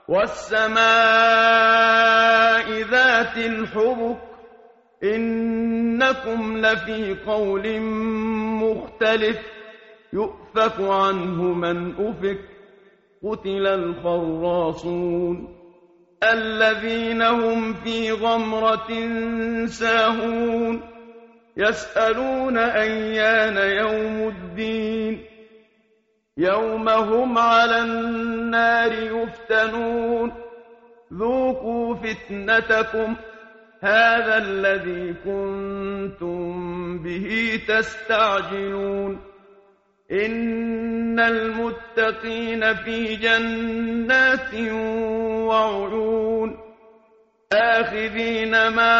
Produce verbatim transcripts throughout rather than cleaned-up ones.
وَالسَّمَاءِ ذَاتِ الْحُبُكِ إِنَّكُمْ لَفِي قَوْلٍ مُّخْتَلِفٍ يُؤْفَكُ عَنْهُ مَنْ أُفِكَ قُتِلَ الْخَرَّاصُونَ الَّذِينَ هُمْ فِي غَمْرَةٍ سَاهُونَ يَسْأَلُونَ أَيَّانَ يَوْمُ الدِّينِ يَوْمَ هُمْ عَلَى النَّارِ يُفْتَنُونَ ذُوقُوا فِتْنَتَكُمْ هَٰذَا الَّذِي كُنتُم بِهِ تَسْتَعْجِلُونَ إِنَّ الْمُتَّقِينَ فِي جَنَّاتٍ وَعُيُونٍ آخِذِينَ مَا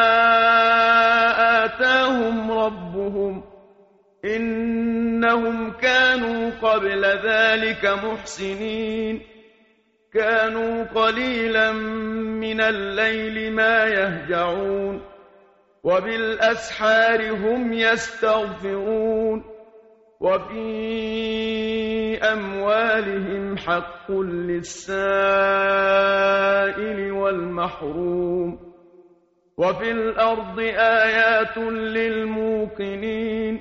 آتَاهُمْ رَبُّهُمْ إِنَّهُمْ كَانُوا قَبْلَ ذَٰلِكَ مُحْسِنِينَ كَانُوا قَلِيلًا مِّنَ اللَّيْلِ مَا يَهْجَعُونَ وَبِالْأَسْحَارِ هُمْ يَسْتَغْفِرُونَ وَفِي أَمْوَالِهِمْ حَقٌّ لِّلسَّائِلِ وَالْمَحْرُومِ وَفِي الْأَرْضِ آيَاتٌ لِّلْمُوقِنِينَ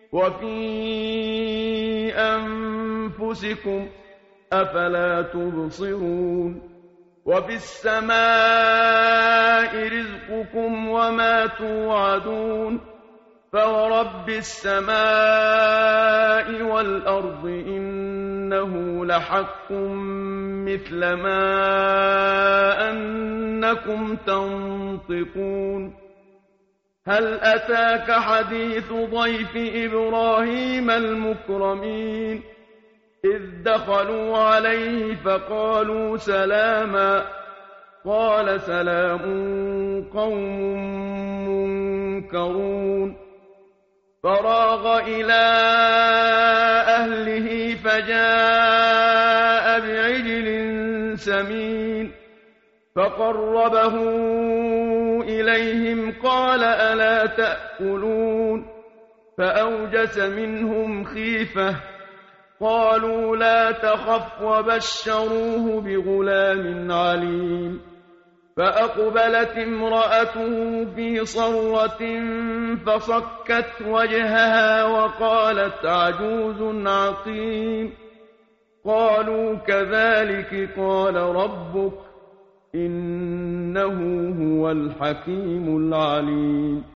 وَفِي أَنفُسِكُمْ ۚ أَفَلَا تُبْصِرُونَ وَفِي السَّمَاءِ رِزْقُكُمْ وَمَا تُوعَدُونَ فَوَرَبِّ السَّمَاءِ وَالْأَرْضِ إِنَّهُ لَحَقٌّ مِّثْلَ مَا أَنَّكُمْ تَنطِقُونَ هَلْ أَتَاكَ حَدِيثُ ضَيْفِ إِبْرَاهِيمَ الْمُكْرَمِينَ إِذْ دَخَلُوا عَلَيْهِ فَقَالُوا سَلَامًا قَالَ سَلَامٌ قَوْمٌ مُّنكَرُونَ فَرَاغَ إِلَىٰ أَهْلِهِ فَجَاءَ بِعِجْلٍ سَمِينٍ فَقَرَّبَهُ إِلَيْهِمْ قَالَ أَلَا تَأْكُلُونَ فَأَوْجَسَ مِنْهُمْ خِيفَةً قَالُوا لَا تَخَفْ وَبَشَّرُوهُ بِغُلَامٍ عَلِيمٍ فَأَقْبَلَتِ امْرَأَتُهُ فِي صَرَّةٍ فَصَكَّتْ وَجْهَهَا وَقَالَتْ عَجُوزٌ عَقِيمٌ قَالُوا كَذَٰلِكِ قَالَ رَبُّكِ إِنَّهُ هُوَ الْحَكِيمُ الْعَلِيمُ